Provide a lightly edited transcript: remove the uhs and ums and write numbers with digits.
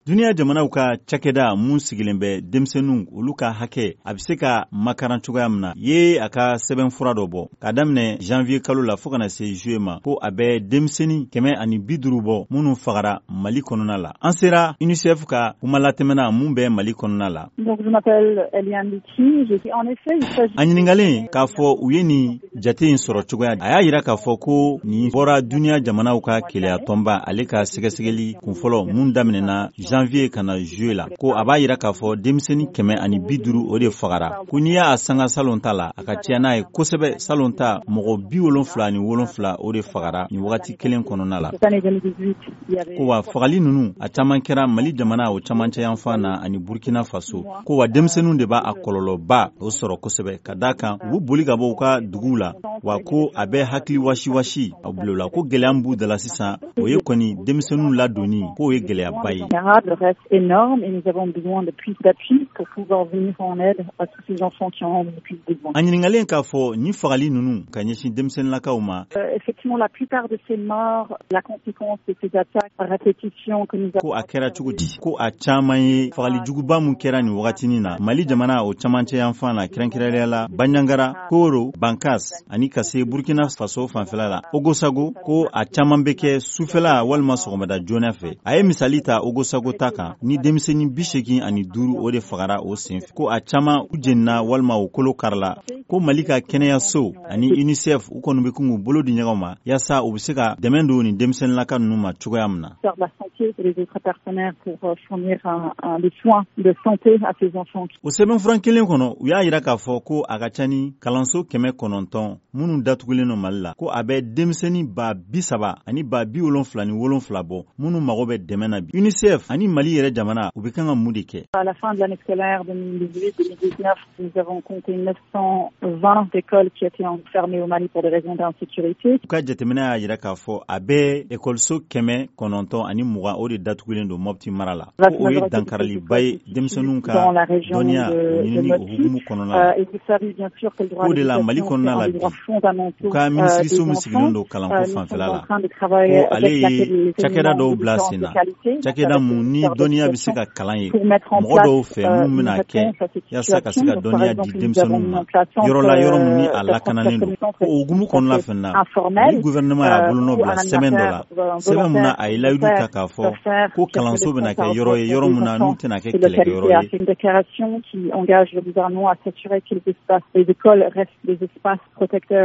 Duniya jamanaw ka cakɛda mun sigilen bɛ denmisɛnninw olu ka hakɛ a bɛ se ka makaran cogoya min na ye a ka sɛbɛn fura dɔ bɔ ka daminɛ janvier kalo la fo kana se juillet ma ko a bɛ denmisɛnnin 150 bɔ minnu fagara Mali kɔnɔna la. An sera UNICEF ka kuma latɛmɛna mun bɛ Mali kɔnɔna la. An ɲiningalen k'a fɔ u ye nin jate in sɔrɔ cogoya a y'a yira k'a fɔ ko nin bɔra duniya jamanaw ka keleya tɔnba ale ka sɛgɛsɛgɛli kunfɔlɔ mun daminɛna janvier kana juillet la ko a b'a yira k'a fɔ denmisɛnnin 150 o de fagara ko n'i y'a sanga salon ta la a ka ciya n'a ye kosɛbɛ salon ta mɔgɔ 77 o de fagara nin wagati kelen kɔnɔna la ko wa fagali nunu a caman kɛra Mali jamana o camancɛ yanfan na ani Burkina Faso ko wa denmisɛnninw de b'a a kɔlɔlɔba o sɔrɔ kosɛbɛ ka daa kan u boli ka bɔ u ka duguw la wa ko a bɛ hakili wasi a bulola ko gɛlɛya b'u dala sisan o ye kɔni denmisɛnninw ladonni k'o ye gɛlɛyaba ye. Reste énorme et nous avons besoin de plus d'appui pour pouvoir venir en aide à tous ces enfants qui en ont le plus besoin. An ɲiningalen k'a fɔ ni fagali nunu ka ɲɛsin denmisɛnninlakaw ma. Effectivement, la plupart de ces morts, la conséquence de ces attaques par répétition que nous avons. Ko a kɛra cogo di ko a caman ye fagali juguba mun kɛra nin wagatinin na Mali jamana o camancɛ yanfan na kɛrɛnkɛrɛnnenya la Bandiagara, Koro, Bankas ani ka se Burkina Faso fanfɛla la Ogosago ko a caman bɛ kɛ sufɛla walima sɔgɔmada joona fɛ a ye misali ta Ogosago ta kan ni denmisɛnnin 85 o de fagara o senfɛ ko a caman u jenina walima o kolo karila ko Mali ka kɛnɛyaso ani UNICEF u kɔni bɛ kun bolo di ɲɔgɔn ma yasa u bɛ se ka dɛmɛ don ni denmisɛnninlaka ninnu ma cogoya min na. O sɛbɛnfura kelen kɔnɔ u y'a yira k'a fɔ ko a ka ca ni kalanso 900 minnu datugulen don Mali la ko a bɛ denmisɛnnin 30,000 ani 77 bɔ minnu mago bɛ dɛmɛ na bi. UNICEF ani Mali yɛrɛ jamana u bɛ kan ka mun de kɛ. À la fin de l'année scolaire 2018-2019, nous avons compté 920 écoles qui étaient fermées au Mali pour des raisons d'insécurité. U ka jateminɛ y'a yira k'a fɔ a bɛ ekɔliso 900 ani 20 o de datugulen don Mopti mara la. Ko o ye dankaraliba ye denmisɛnninw ka dɔnniya o ɲinini o hukumu kɔnɔna la. Ko de la Mali kɔnɔna la bi u ka minisiriso min sigilen don kalanko fanfɛla la ko ale ye cakɛda dɔw bila sen na cakɛda mun ni dɔnniya bɛ se ka kalan ye mɔgɔ dɔw fɛ mun bɛna kɛ yasa ka se ka dɔnniya di denmisɛnninw ma yɔrɔ la yɔrɔ min ni a lakananen don ko o hukumu kɔnɔna fɛnɛ na ni gouvernement y'a bolonɔ bila sɛbɛn dɔ la sɛbɛn mun na a ye layidu ta k'a fɔ ko kalanso bɛna kɛ yɔrɔ ye yɔrɔ mun na n'u tɛna kɛ kɛlɛkɛyɔrɔ ye. C'est une déclaration qui engage le gouvernement à s'assurer que les écoles restent des espaces protecteurs